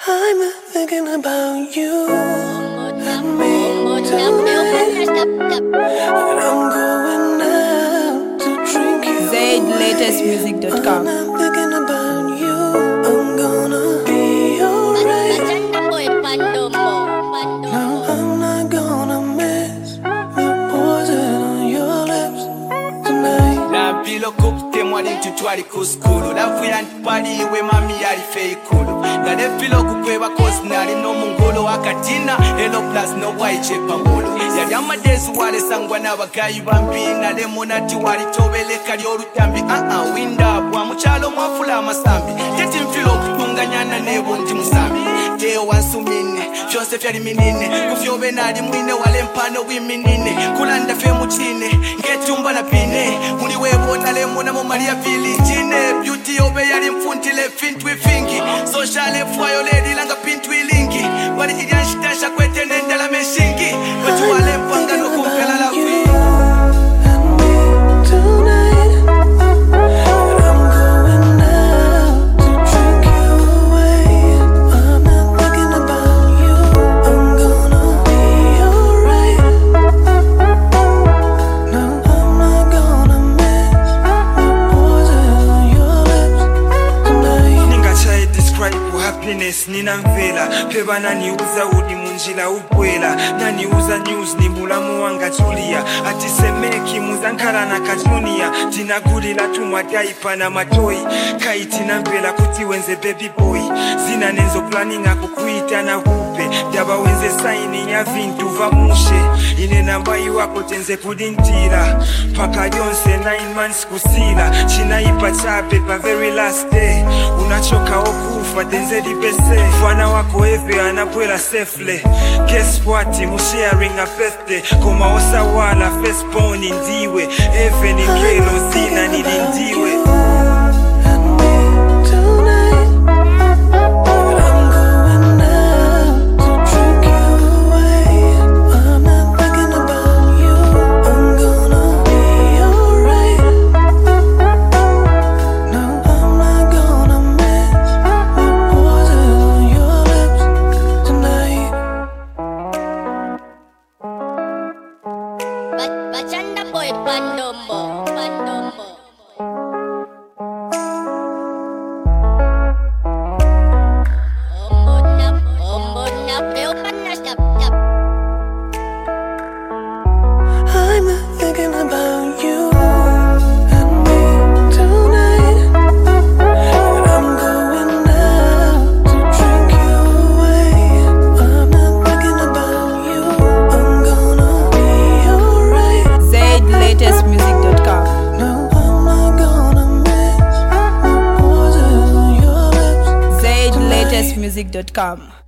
I'm thinking about you and me tonight, and I'm going out to drink you ZLatestmusic.com. I'm thinking about you, I'm gonna be alright. No, I'm not gonna miss the poison on your lips tonight. La bilo kupte mwali ntutwali kuskulu lafu yantipali iwe mami yali feikulu ngale filo kukweba kosi nali no mungolo akatina elo plus no waichepa ngolo yali amadezi wale sangwa n'abagayi bambi nale monati wali tobeleka lyolutambi winda bwa mukyalo mwafula amasambi teti mfilo kutunganyana nebo ndi musambi teo wansumine vyose vyali minine kufyobe nali mwine wale mpano wiminine kulanda fe muchine ngetumba na pine muli webona lemona mu Maria Village beauty obe yali mfuntile fintu ifingi social fwayo lady langa pintu ilingi wali ilyanshtasha kwete nenda la meshingi watu wale mpanga no kumpela la kwi nina mvela peba naniuza udi munjila ubwela naniuza news ni mulamu wanga Julia atisemeki muzankala na kajunia tinagulila tumwa daipa na matoi kaitina mvela kuti wenze baby boy zina nenzo planning akukuita na hupe daba wenze saini ya vintu vamushe ine namba iwako tenze kudintira paka yonse 9 months kusila chinaipa chape pa very last day unachoka okufa tenze dibese fwana wako eve anapwela safely guess what mu sharing a birthday koma osa wala firstborn ndiwe eve ni kelo zina nilindiwe Bachanda boy pandombo I'm thinking about you and me tonight, and I'm going out to drink you away. I'm not thinking about you, I'm gonna be alright. ZLatestmusic.com. No, I'm not gonna miss the poison on your lips. ZLatestmusic.com.